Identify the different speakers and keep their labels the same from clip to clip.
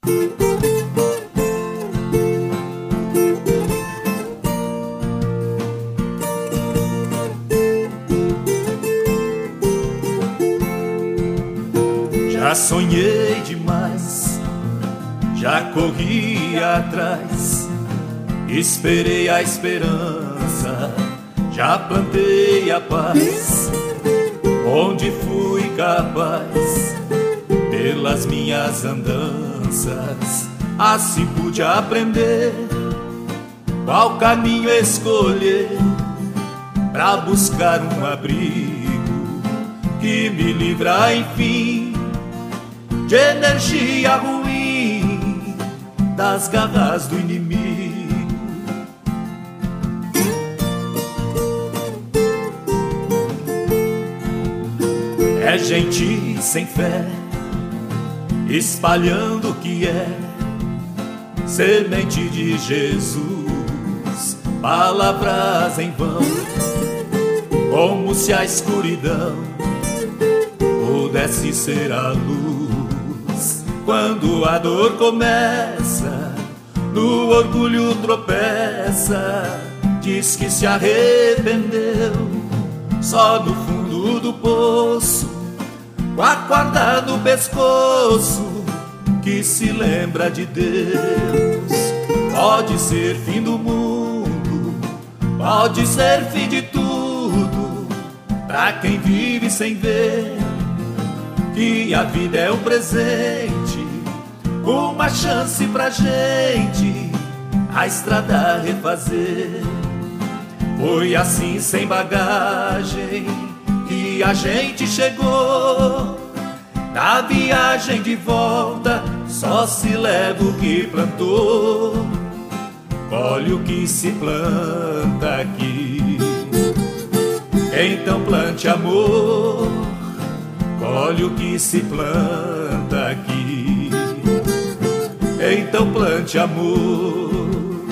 Speaker 1: Já sonhei demais, já corri atrás, esperei a esperança, já plantei a paz, onde fui capaz, pelas minhas andanças, assim pude aprender qual caminho escolher, pra buscar um abrigo que me livra, enfim, de energia ruim, das garras do inimigo. É gente sem fé, espalhando o que é semente de Jesus, palavras em vão, como se a escuridão pudesse ser a luz. Quando a dor começa, no orgulho tropeça, diz que se arrependeu, só no fundo do poço, com a corda no pescoço, que se lembra de Deus. Pode ser fim do mundo, pode ser fim de tudo, pra quem vive sem ver que a vida é um presente, uma chance pra gente a estrada refazer. Foi assim, sem bagagem, que a gente chegou. Na viagem de volta só se leva o que plantou. Colhe o que se planta aqui, então plante amor. Colhe o que se planta aqui, então plante amor.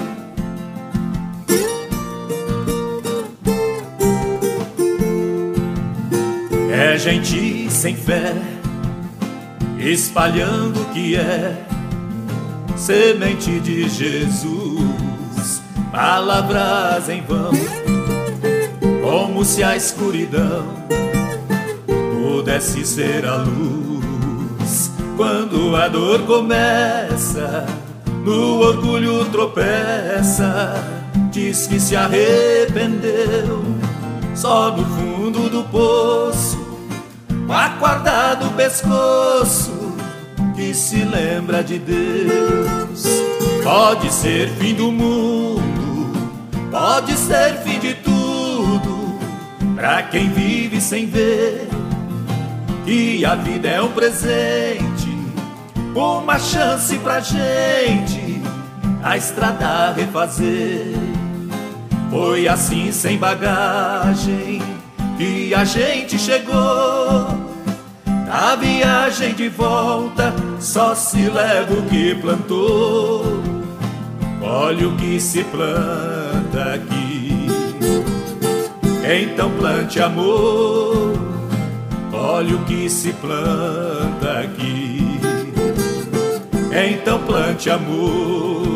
Speaker 1: É gente sem fé, espalhando o que é semente de Jesus, palavras em vão, como se a escuridão pudesse ser a luz. Quando a dor começa, no orgulho tropeça, diz que se arrependeu, só no fundo do poço, com a corda do pescoço, que se lembra de Deus. Pode ser fim do mundo, pode ser fim de tudo, pra quem vive sem ver que a vida é um presente, uma chance pra gente a estrada refazer. Foi assim, sem bagagem, que a gente chegou. Na viagem de volta só se leva o que plantou. Olha o que se planta aqui, então plante amor. Olha o que se planta aqui, então plante amor.